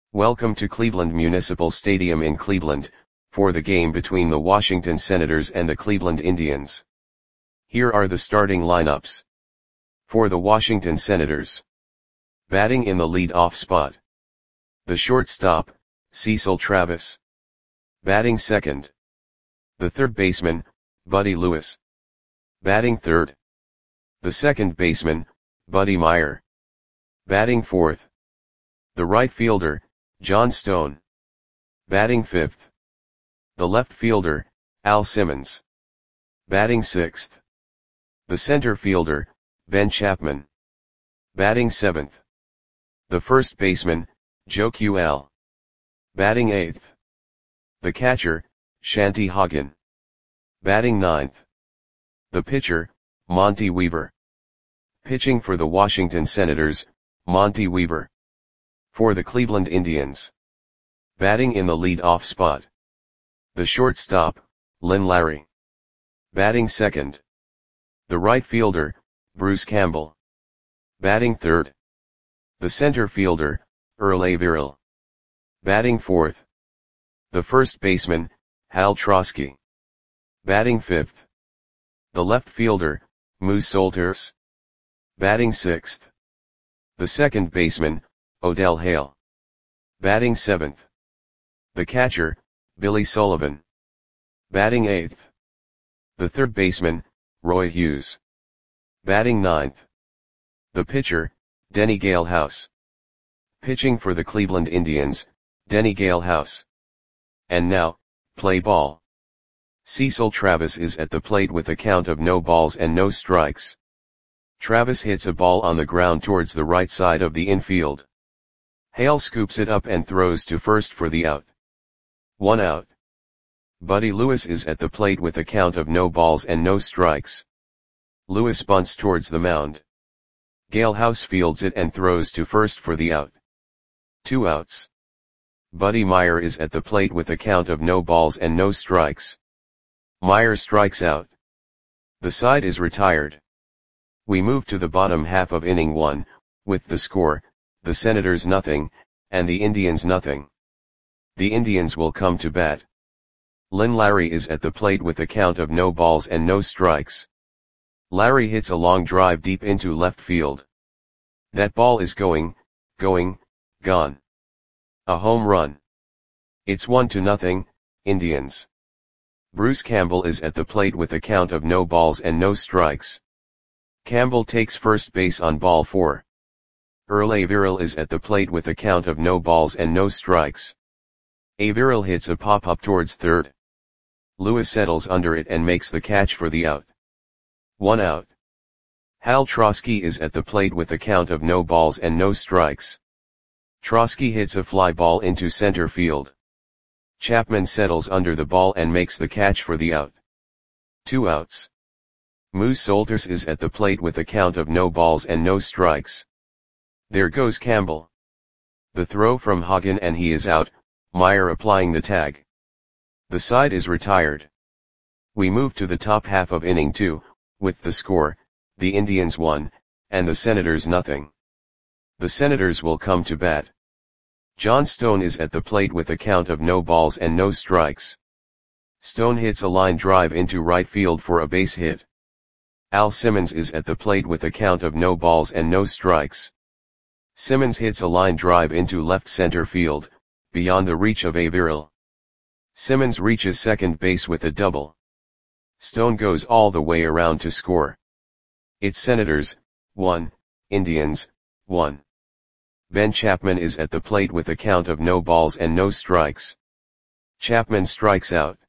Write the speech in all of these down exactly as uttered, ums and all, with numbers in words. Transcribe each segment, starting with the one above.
Welcome to Cleveland Municipal Stadium in Cleveland, for the game between the Washington Senators and the Cleveland Indians. Here are the starting lineups. For the Washington Senators. Batting in the lead-off spot. The shortstop, Cecil Travis. Batting second. The third baseman, Buddy Lewis. Batting third. The second baseman, Buddy Myer. Batting fourth. The right fielder, John Stone. Batting fifth. The left fielder, Al Simmons. Batting sixth. The center fielder, Ben Chapman. Batting seventh. The first baseman, Joe Q L. Batting eighth. The catcher, Shanty Hagen. Batting ninth. The pitcher, Monty Weaver. Pitching for the Washington Senators, Monty Weaver. For the Cleveland Indians. Batting in the lead-off spot. The shortstop, Lynn Larry. Batting second. The right fielder, Bruce Campbell. Batting third. The center fielder, Earl Averill. Batting fourth. The first baseman, Hal Trosky. Batting fifth. The left fielder, Moose Solters. Batting sixth. The second baseman, Odell Hale. Batting seventh. The catcher, Billy Sullivan. Batting eighth. The third baseman, Roy Hughes. Batting ninth. The pitcher, Denny Galehouse. Pitching for the Cleveland Indians, Denny Galehouse. And now, play ball. Cecil Travis is at the plate with a count of no balls and no strikes. Travis hits a ball on the ground towards the right side of the infield. Hale scoops it up and throws to first for the out. One out. Buddy Lewis is at the plate with a count of no balls and no strikes. Lewis bunts towards the mound. Galehouse fields it and throws to first for the out. Two outs. Buddy Myer is at the plate with a count of no balls and no strikes. Myer strikes out. The side is retired. We move to the bottom half of inning one, with the score, the Senators nothing, and the Indians nothing. The Indians will come to bat. Lynn Larry is at the plate with a count of no balls and no strikes. Larry hits a long drive deep into left field. That ball is going, going, gone. A home run. It's one to nothing, Indians. Bruce Campbell is at the plate with a count of no balls and no strikes. Campbell takes first base on ball four. Earl Averill is at the plate with a count of no balls and no strikes. Averill hits a pop-up towards third. Lewis settles under it and makes the catch for the out. One out. Hal Trosky is at the plate with a count of no balls and no strikes. Trosky hits a fly ball into center field. Chapman settles under the ball and makes the catch for the out. Two outs. Moose Solters is at the plate with a count of no balls and no strikes. There goes Campbell. The throw from Hagen and he is out, Myer applying the tag. The side is retired. We move to the top half of inning two, with the score, the Indians one, and the Senators nothing. The Senators will come to bat. John Stone is at the plate with a count of no balls and no strikes. Stone hits a line drive into right field for a base hit. Al Simmons is at the plate with a count of no balls and no strikes. Simmons hits a line drive into left center field, beyond the reach of Averill. Simmons reaches second base with a double. Stone goes all the way around to score. It's Senators, one, Indians, one. Ben Chapman is at the plate with a count of no balls and no strikes. Chapman strikes out.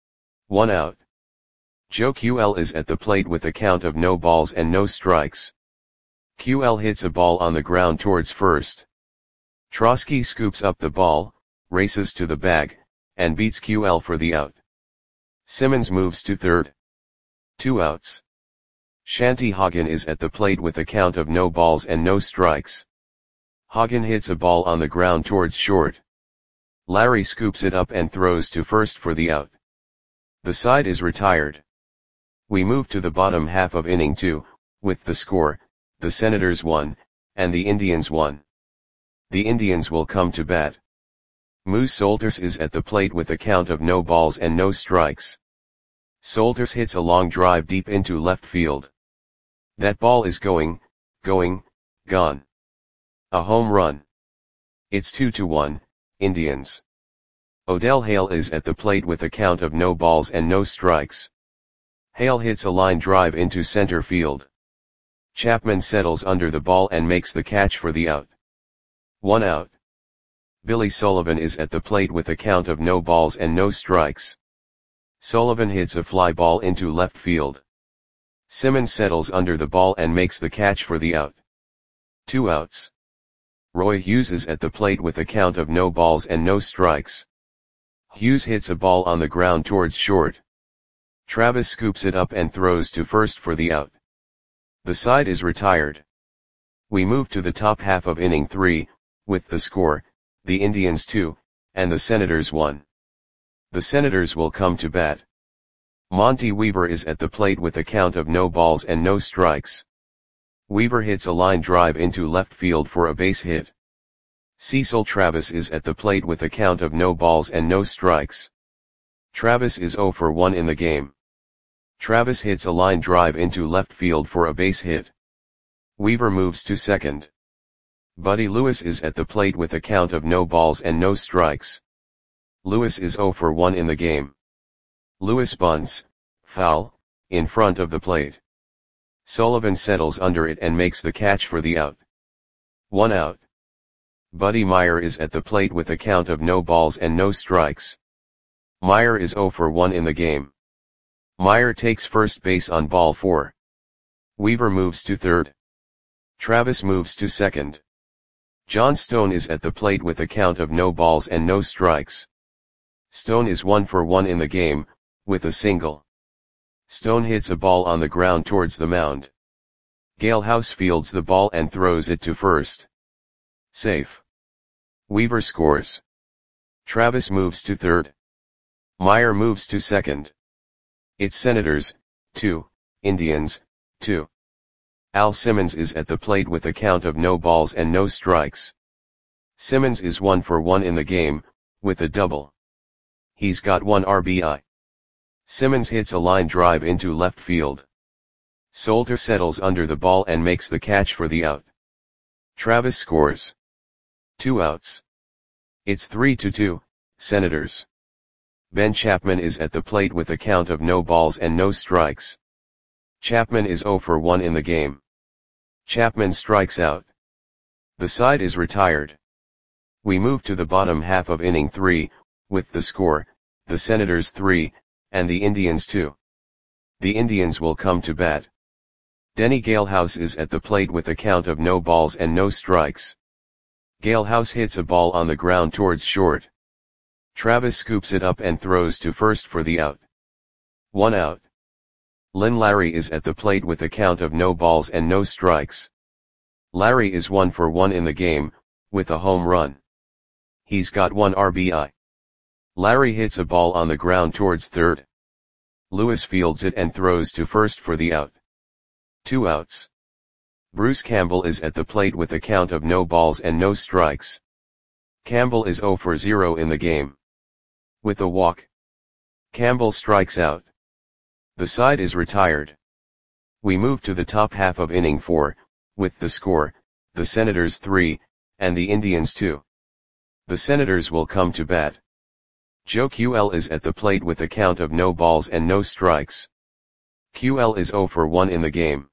One out. Joe Q L is at the plate with a count of no balls and no strikes. Q L hits a ball on the ground towards first. Trosky scoops up the ball, races to the bag, and beats Q L for the out. Simmons moves to third. Two outs. Shanty Hagen is at the plate with a count of no balls and no strikes. Hagen hits a ball on the ground towards short. Larry scoops it up and throws to first for the out. The side is retired. We move to the bottom half of inning two, with the score, the Senators one, and the Indians one. The Indians will come to bat. Moose Solters is at the plate with a count of no balls and no strikes. Solters hits a long drive deep into left field. That ball is going, going, gone. A home run. It's two to one, Indians. Odell Hale is at the plate with a count of no balls and no strikes. Hale hits a line drive into center field. Chapman settles under the ball and makes the catch for the out. One out. Billy Sullivan is at the plate with a count of no balls and no strikes. Sullivan hits a fly ball into left field. Simmons settles under the ball and makes the catch for the out. Two outs. Roy Hughes is at the plate with a count of no balls and no strikes. Hughes hits a ball on the ground towards short. Travis scoops it up and throws to first for the out. The side is retired. We move to the top half of inning three, with the score, the Indians two, and the Senators one. The Senators will come to bat. Monty Weaver is at the plate with a count of no balls and no strikes. Weaver hits a line drive into left field for a base hit. Cecil Travis is at the plate with a count of no balls and no strikes. Travis is zero for one in the game. Travis hits a line drive into left field for a base hit. Weaver moves to second. Buddy Lewis is at the plate with a count of no balls and no strikes. Lewis is zero for one in the game. Lewis bunts, foul, in front of the plate. Sullivan settles under it and makes the catch for the out. One out. Buddy Meyer is at the plate with a count of no balls and no strikes. Meyer is zero for one in the game. Meyer takes first base on ball four. Weaver moves to third. Travis moves to second. John Stone is at the plate with a count of no balls and no strikes. Stone is one for one in the game, with a single. Stone hits a ball on the ground towards the mound. Gale House fields the ball and throws it to first. Safe. Weaver scores. Travis moves to third. Meyer moves to second. It's Senators, two, Indians, two. Al Simmons is at the plate with a count of no balls and no strikes. Simmons is one for one in the game, with a double. He's got one R B I. Simmons hits a line drive into left field. Solter settles under the ball and makes the catch for the out. Travis scores. Two outs. It's three to two, Senators. Ben Chapman is at the plate with a count of no balls and no strikes. Chapman is zero for one in the game. Chapman strikes out. The side is retired. We move to the bottom half of inning three, with the score, the Senators three, and the Indians two. The Indians will come to bat. Denny Galehouse is at the plate with a count of no balls and no strikes. Galehouse hits a ball on the ground towards short. Travis scoops it up and throws to first for the out. One out. Lynn Larry is at the plate with a count of no balls and no strikes. Larry is one for one in the game, with a home run. He's got one R B I. Larry hits a ball on the ground towards third. Lewis fields it and throws to first for the out. Two outs. Bruce Campbell is at the plate with a count of no balls and no strikes. Campbell is zero for zero in the game. With a walk. Campbell strikes out. The side is retired. We move to the top half of inning four, with the score, the Senators three, and the Indians two. The Senators will come to bat. Joe Q L is at the plate with a count of no balls and no strikes. Q L is zero for one in the game.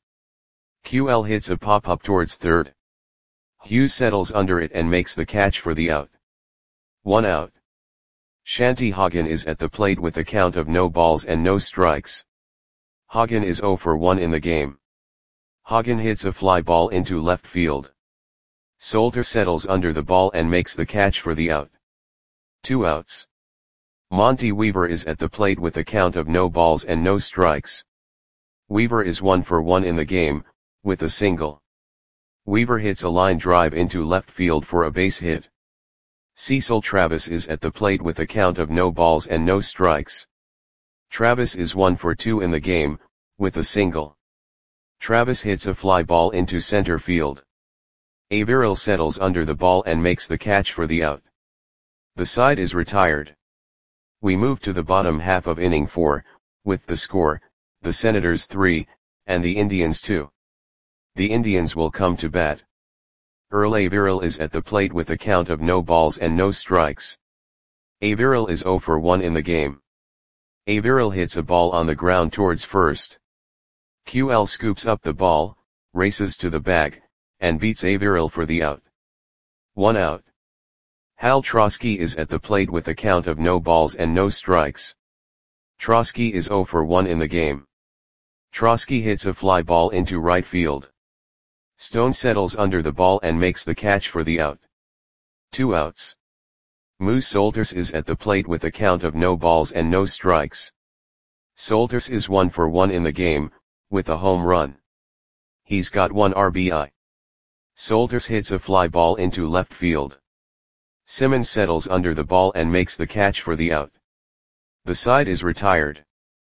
Q L hits a pop-up towards third. Hughes settles under it and makes the catch for the out. One out. Shanty Hagen is at the plate with a count of no balls and no strikes. Hagen is zero for one in the game. Hagen hits a fly ball into left field. Solter settles under the ball and makes the catch for the out. Two outs. Monty Weaver is at the plate with a count of no balls and no strikes. Weaver is one for one in the game, with a single. Weaver hits a line drive into left field for a base hit. Cecil Travis is at the plate with a count of no balls and no strikes. Travis is one for two in the game, with a single. Travis hits a fly ball into center field. Averill settles under the ball and makes the catch for the out. The side is retired. We move to the bottom half of inning four, with the score, the Senators three, and the Indians two. The Indians will come to bat. Earl Averill is at the plate with a count of no balls and no strikes. Averill is oh for one in the game. Averill hits a ball on the ground towards first. Q L scoops up the ball, races to the bag, and beats Averill for the out. One out. Hal Trosky is at the plate with a count of no balls and no strikes. Trosky is oh for one in the game. Trosky hits a fly ball into right field. Stone settles under the ball and makes the catch for the out. Two outs. Moose Solters is at the plate with a count of no balls and no strikes. Solters is one for one in the game, with a home run. He's got one R B I. Solters hits a fly ball into left field. Simmons settles under the ball and makes the catch for the out. The side is retired.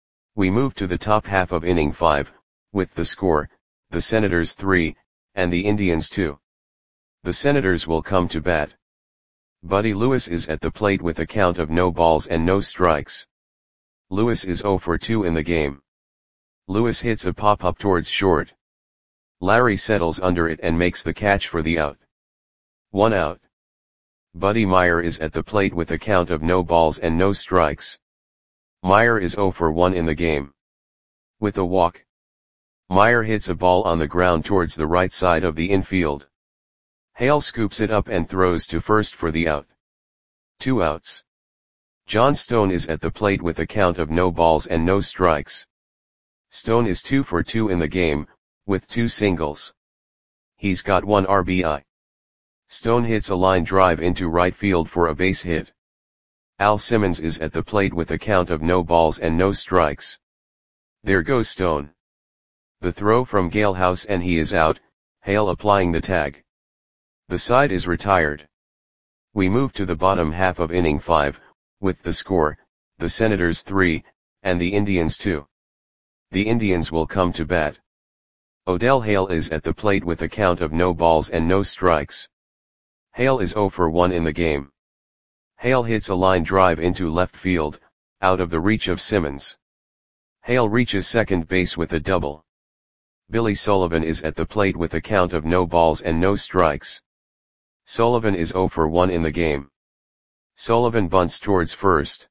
We move to the top half of inning five, with the score, the Senators three, and the Indians two. The Senators will come to bat. Buddy Lewis is at the plate with a count of no balls and no strikes. Lewis is oh for two in the game. Lewis hits a pop-up towards short. Larry settles under it and makes the catch for the out. One out. Buddy Meyer is at the plate with a count of no balls and no strikes. Meyer is oh for one in the game. With a walk. Meyer hits a ball on the ground towards the right side of the infield. Hale scoops it up and throws to first for the out. Two outs. John Stone is at the plate with a count of no balls and no strikes. Stone is two for two in the game, with two singles. He's got one R B I. Stone hits a line drive into right field for a base hit. Al Simmons is at the plate with a count of no balls and no strikes. There goes Stone. The throw from Galehouse and he is out, Hale applying the tag. The side is retired. We move to the bottom half of inning five, with the score, the Senators three, and the Indians two. The Indians will come to bat. Odell Hale is at the plate with a count of no balls and no strikes. Hale is oh for one in the game. Hale hits a line drive into left field, out of the reach of Simmons. Hale reaches second base with a double. Billy Sullivan is at the plate with a count of no balls and no strikes. Sullivan is oh for one in the game. Sullivan bunts towards first.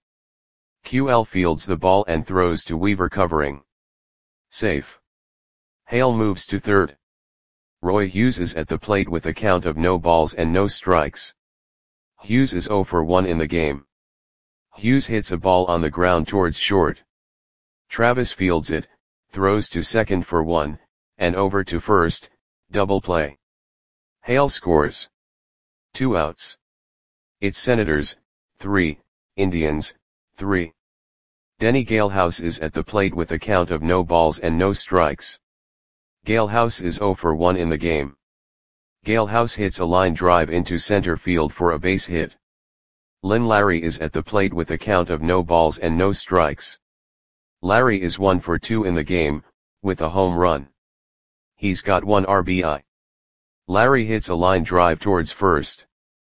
Q L fields the ball and throws to Weaver covering. Safe. Hale moves to third. Roy Hughes is at the plate with a count of no balls and no strikes. Hughes is oh for one in the game. Hughes hits a ball on the ground towards short. Travis fields it, throws to second for one, and over to first, double play. Hale scores. Two outs. It's Senators, three, Indians, three. Denny Galehouse is at the plate with a count of no balls and no strikes. Galehouse is oh for one in the game. Galehouse hits a line drive into center field for a base hit. Lynn Larry is at the plate with a count of no balls and no strikes. Larry is one for two in the game, with a home run. He's got one R B I. Larry hits a line drive towards first.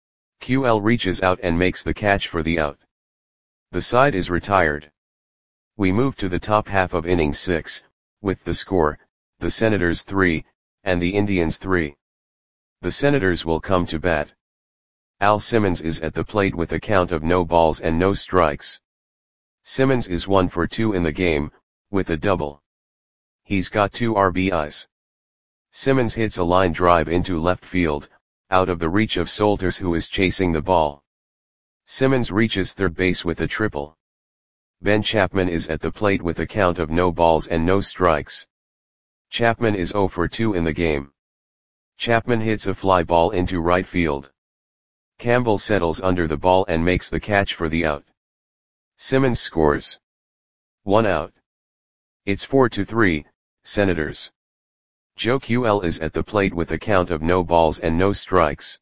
Q L reaches out and makes the catch for the out. The side is retired. We move to the top half of inning six, with the score, the Senators three, and the Indians three. The Senators will come to bat. Al Simmons is at the plate with a count of no balls and no strikes. Simmons is one for two in the game, with a double. He's got two R B Is. Simmons hits a line drive into left field, out of the reach of Solters who is chasing the ball. Simmons reaches third base with a triple. Ben Chapman is at the plate with a count of no balls and no strikes. Chapman is oh for two in the game. Chapman hits a fly ball into right field. Campbell settles under the ball and makes the catch for the out. Simmons scores. One out. It's four to three, Senators. Joe Q L is at the plate with a count of no balls and no strikes.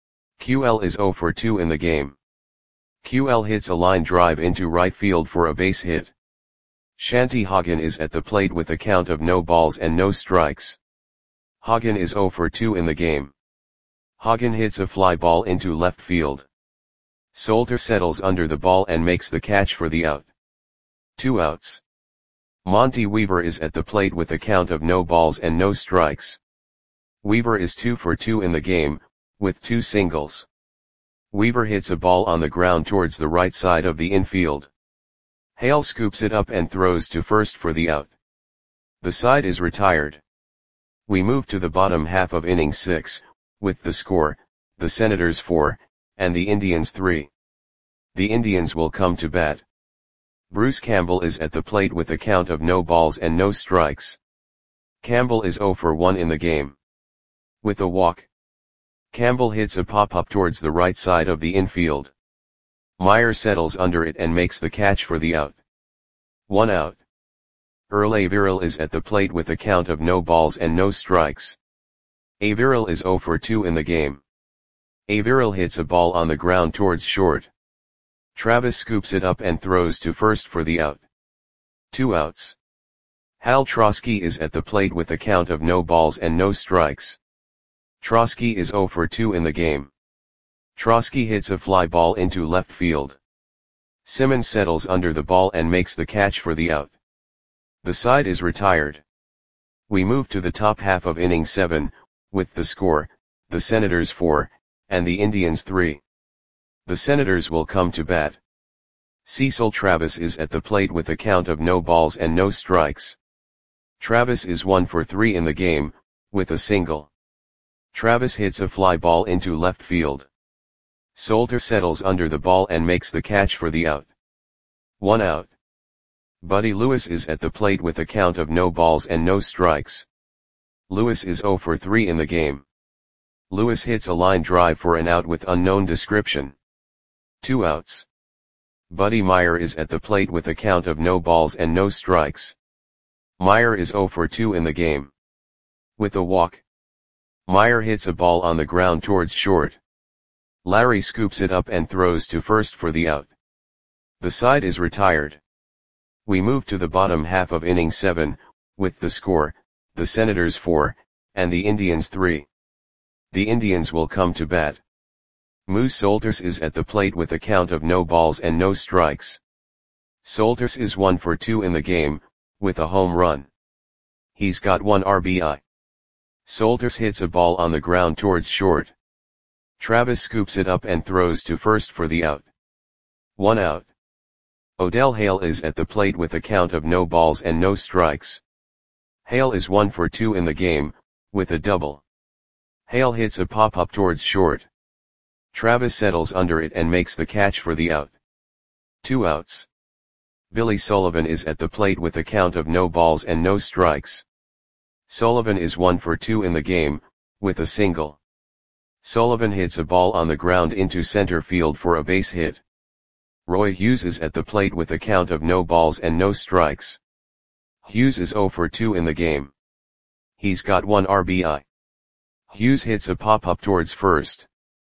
Q L is oh for two in the game. Q L hits a line drive into right field for a base hit. Shanty Hagen is at the plate with a count of no balls and no strikes. Hagen is oh for two in the game. Hagen hits a fly ball into left field. Solter settles under the ball and makes the catch for the out. Two outs. Monty Weaver is at the plate with a count of no balls and no strikes. Weaver is two for two in the game, with two singles. Weaver hits a ball on the ground towards the right side of the infield. Hale scoops it up and throws to first for the out. The side is retired. We move to the bottom half of inning six, with the score, the Senators four, and the Indians three. The Indians will come to bat. Bruce Campbell is at the plate with a count of no balls and no strikes. Campbell is oh for one in the game. With a walk, Campbell hits a pop-up towards the right side of the infield. Meyer settles under it and makes the catch for the out. One out. Earl Averill is at the plate with a count of no balls and no strikes. Averill is oh for two in the game. Averill hits a ball on the ground towards short. Travis scoops it up and throws to first for the out. Two outs. Hal Trosky is at the plate with a count of no balls and no strikes. Trosky is oh for two in the game. Trosky hits a fly ball into left field. Simmons settles under the ball and makes the catch for the out. The side is retired. We move to the top half of inning seven, with the score, the Senators four, and the Indians three. The Senators will come to bat. Cecil Travis is at the plate with a count of no balls and no strikes. Travis is one for three in the game, with a single. Travis hits a fly ball into left field. Solter settles under the ball and makes the catch for the out. One out. Buddy Lewis is at the plate with a count of no balls and no strikes. Lewis is oh for three in the game. Lewis hits a line drive for an out with unknown description. Two outs. Buddy Meyer is at the plate with a count of no balls and no strikes. Meyer is oh for two in the game. With a walk, Meyer hits a ball on the ground towards short. Larry scoops it up and throws to first for the out. The side is retired. We move to the bottom half of inning seven, with the score, the Senators four, and the Indians three. The Indians will come to bat. Moose Solters is at the plate with a count of no balls and no strikes. Solters is one for two in the game, with a home run. He's got one R B I. Solters hits a ball on the ground towards short. Travis scoops it up and throws to first for the out. One out. Odell Hale is at the plate with a count of no balls and no strikes. Hale is one for two in the game, with a double. Hale hits a pop-up towards short. Travis settles under it and makes the catch for the out. Two outs. Billy Sullivan is at the plate with a count of no balls and no strikes. Sullivan is one for two in the game, with a single. Sullivan hits a ball on the ground into center field for a base hit. Roy Hughes is at the plate with a count of no balls and no strikes. Hughes is oh for two in the game. He's got one R B I. Hughes hits a pop-up towards first.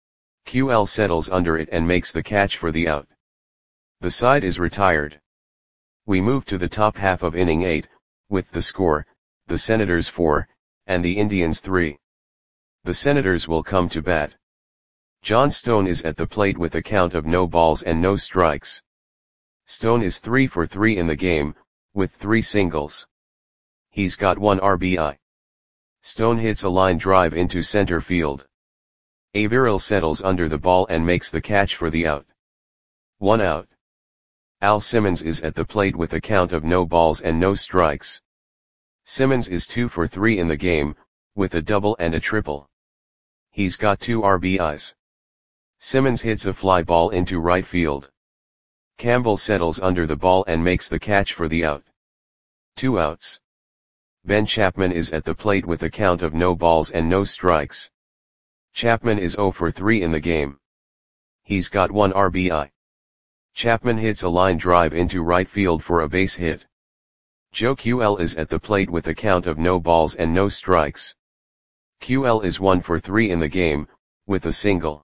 Q L settles under it and makes the catch for the out. The side is retired. We move to the top half of inning eight, with the score, the Senators four, and the Indians three. The Senators will come to bat. John Stone is at the plate with a count of no balls and no strikes. Stone is three for three in the game, with three singles. He's got one R B I. Stone hits a line drive into center field. Averill settles under the ball and makes the catch for the out. One out. Al Simmons is at the plate with a count of no balls and no strikes. Simmons is two for three in the game, with a double and a triple. He's got two R B Is. Simmons hits a fly ball into right field. Campbell settles under the ball and makes the catch for the out. Two outs. Ben Chapman is at the plate with a count of no balls and no strikes. Chapman is oh for three in the game. He's got one R B I. Chapman hits a line drive into right field for a base hit. Joe Q L is at the plate with a count of no balls and no strikes. Q L is one for three in the game, with a single.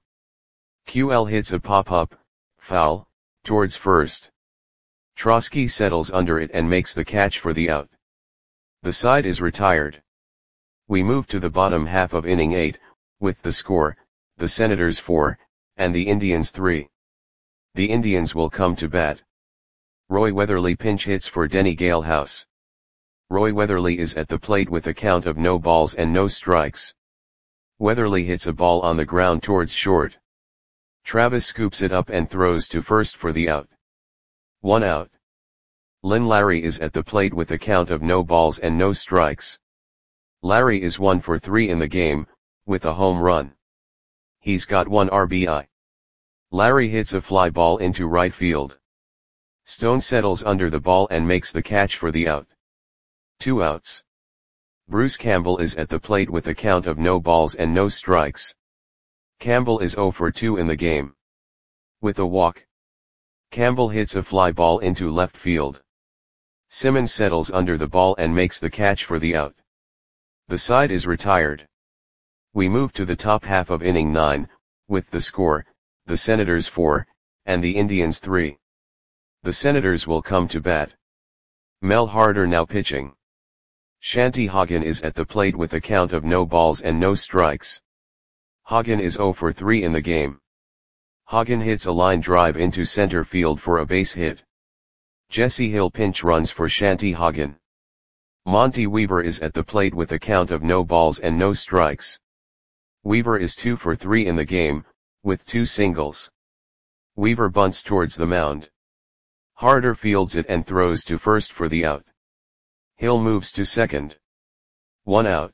Q L hits a pop-up, foul, towards first. Trosky settles under it and makes the catch for the out. The side is retired. We move to the bottom half of inning eight, with the score, the Senators four, and the Indians three. The Indians will come to bat. Roy Weatherly pinch hits for Denny Galehouse. Roy Weatherly is at the plate with a count of no balls and no strikes. Weatherly hits a ball on the ground towards short. Travis scoops it up and throws to first for the out. One out. Lynn Larry is at the plate with a count of no balls and no strikes. Larry is one for three in the game, with a home run. He's got one R B I. Larry hits a fly ball into right field. Stone settles under the ball and makes the catch for the out. Two outs. Bruce Campbell is at the plate with a count of no balls and no strikes. Campbell is zero for two in the game. With a walk. Campbell hits a fly ball into left field. Simmons settles under the ball and makes the catch for the out. The side is retired. We move to the top half of inning nine, with the score, the Senators four, and the Indians three. The Senators will come to bat. Mel Harder now pitching. Shanty Hagen is at the plate with a count of no balls and no strikes. Hagen is zero for three in the game. Hagen hits a line drive into center field for a base hit. Jesse Hill pinch runs for Shanty Hagen. Monty Weaver is at the plate with a count of no balls and no strikes. Weaver is two for three in the game, with two singles. Weaver bunts towards the mound. Harder fields it and throws to first for the out. Hill moves to second. One out.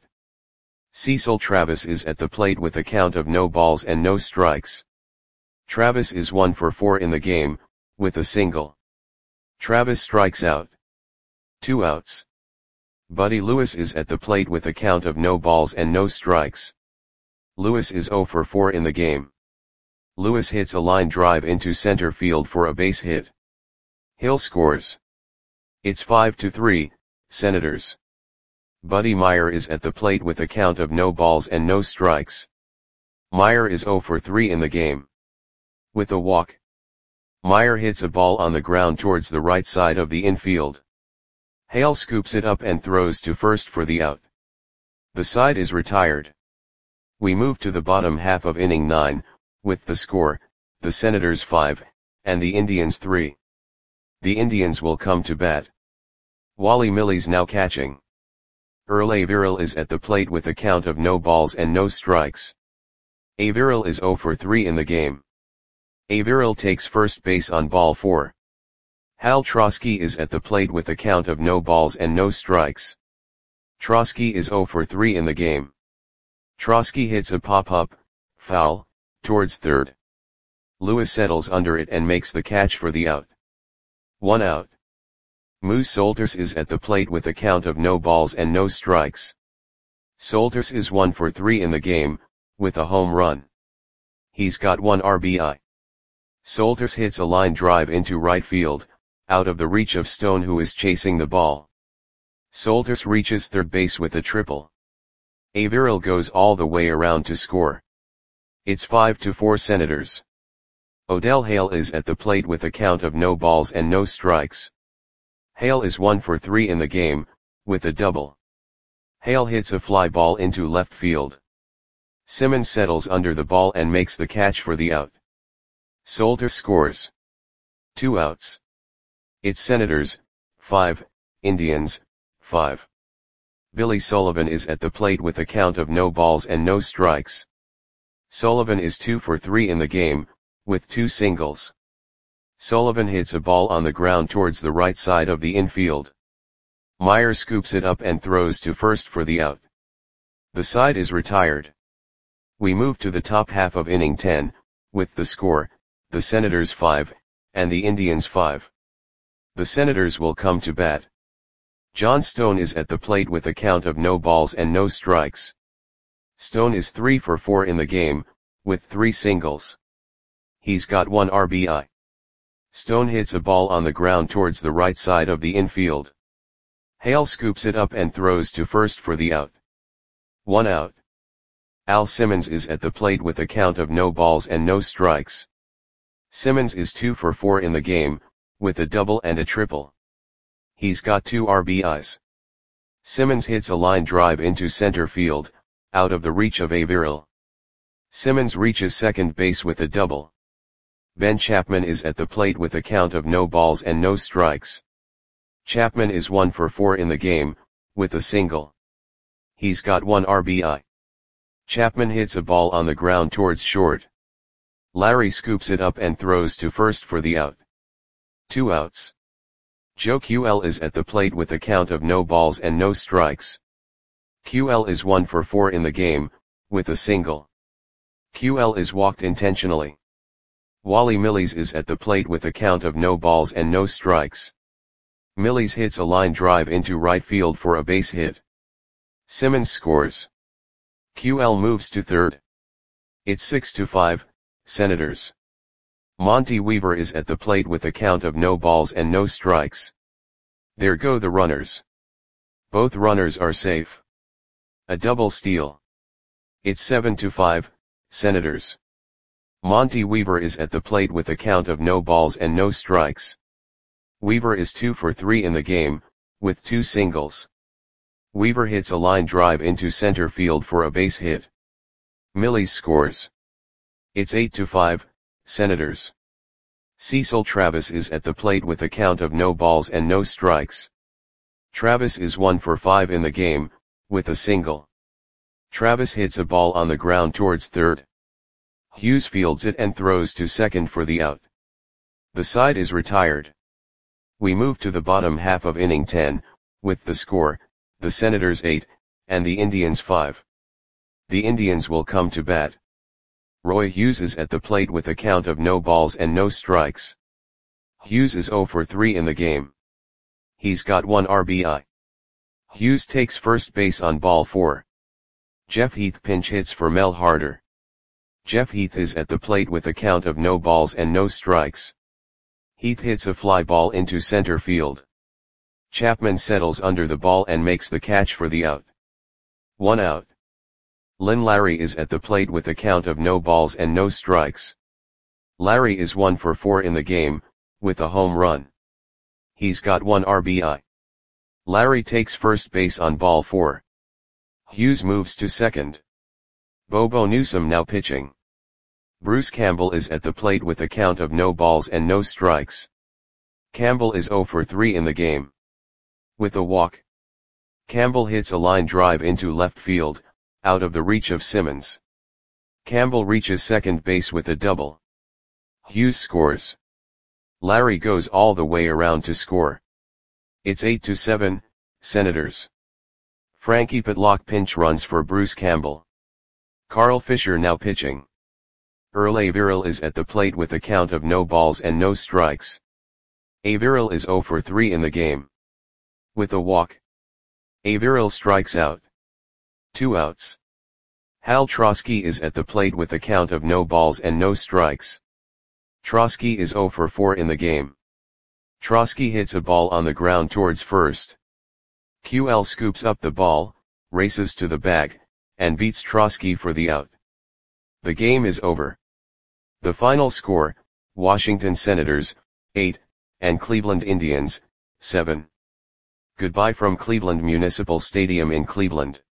Cecil Travis is at the plate with a count of no balls and no strikes. Travis is one for four in the game, with a single. Travis strikes out. Two outs. Buddy Lewis is at the plate with a count of no balls and no strikes. Lewis is zero for four in the game. Lewis hits a line drive into center field for a base hit. Hill scores. It's five to three, Senators. Buddy Meyer is at the plate with a count of no balls and no strikes. Meyer is zero for three in the game. With a walk. Meyer hits a ball on the ground towards the right side of the infield. Hale scoops it up and throws to first for the out. The side is retired. We move to the bottom half of inning nine, with the score, the Senators five, and the Indians three. The Indians will come to bat. Wally Millie's now catching. Earl Averill is at the plate with a count of no balls and no strikes. Averill is zero for three in the game. Averill takes first base on ball four. Hal Trosky is at the plate with a count of no balls and no strikes. Trosky is zero for three in the game. Trosky hits a pop-up, foul, towards third. Lewis settles under it and makes the catch for the out. One out. Moose Solters is at the plate with a count of no balls and no strikes. Solters is one for three in the game, with a home run. He's got one R B I. Solters hits a line drive into right field, out of the reach of Stone who is chasing the ball. Solters reaches third base with a triple. Averill goes all the way around to score. It's five to four Senators. Odell Hale is at the plate with a count of no balls and no strikes. Hale is one for three in the game, with a double. Hale hits a fly ball into left field. Simmons settles under the ball and makes the catch for the out. Solters scores. Two outs. It's Senators, five, Indians, five. Billy Sullivan is at the plate with a count of no balls and no strikes. Sullivan is two for three in the game, with two singles. Sullivan hits a ball on the ground towards the right side of the infield. Meyer scoops it up and throws to first for the out. The side is retired. We move to the top half of inning ten, with the score, the Senators five, and the Indians five. The Senators will come to bat. John Stone is at the plate with a count of no balls and no strikes. Stone is three for four in the game, with three singles. He's got one R B I. Stone hits a ball on the ground towards the right side of the infield. Hale scoops it up and throws to first for the out. One out. Al Simmons is at the plate with a count of no balls and no strikes. Simmons is two for four in the game, with a double and a triple. He's got two R B Is. Simmons hits a line drive into center field, out of the reach of Averill. Simmons reaches second base with a double. Ben Chapman is at the plate with a count of no balls and no strikes. Chapman is one for four in the game, with a single. He's got one R B I. Chapman hits a ball on the ground towards short. Larry scoops it up and throws to first for the out. Two outs. Joe Q L is at the plate with a count of no balls and no strikes. Q L is one for four in the game, with a single. Q L is walked intentionally. Wally Milles is at the plate with a count of no balls and no strikes. Milles hits a line drive into right field for a base hit. Simmons scores. Q L moves to third. It's six to five, Senators. Monty Weaver is at the plate with a count of no balls and no strikes. There go the runners. Both runners are safe. A double steal. It's seven to five, Senators. Monty Weaver is at the plate with a count of no balls and no strikes. Weaver is two for three in the game, with two singles. Weaver hits a line drive into center field for a base hit. Milles scores. It's eight to five, Senators. Cecil Travis is at the plate with a count of no balls and no strikes. Travis is one for five in the game, with a single. Travis hits a ball on the ground towards third. Hughes fields it and throws to second for the out. The side is retired. We move to the bottom half of inning ten, with the score, the Senators eight, and the Indians five. The Indians will come to bat. Roy Hughes is at the plate with a count of no balls and no strikes. Hughes is zero for three in the game. He's got one R B I. Hughes takes first base on ball four. Jeff Heath pinch hits for Mel Harder. Jeff Heath is at the plate with a count of no balls and no strikes. Heath hits a fly ball into center field. Chapman settles under the ball and makes the catch for the out. One out. Lynn Larry is at the plate with a count of no balls and no strikes. Larry is one for four in the game, with a home run. He's got one R B I. Larry takes first base on ball four. Hughes moves to second. Bobo Newsom now pitching. Bruce Campbell is at the plate with a count of no balls and no strikes. Campbell is zero for three in the game. With a walk. Campbell hits a line drive into left field, out of the reach of Simmons. Campbell reaches second base with a double. Hughes scores. Larry goes all the way around to score. It's eight to seven, Senators. Frankie Pitlock pinch runs for Bruce Campbell. Carl Fisher now pitching. Earl Averill is at the plate with a count of no balls and no strikes. Averill is zero for three in the game. With a walk. Averill strikes out. Two outs. Hal Trosky is at the plate with a count of no balls and no strikes. Trosky is zero for four in the game. Trosky hits a ball on the ground towards first. Q L scoops up the ball, races to the bag, and beats Trosky for the out. The game is over. The final score, Washington Senators, eight, and Cleveland Indians, seven. Goodbye from Cleveland Municipal Stadium in Cleveland.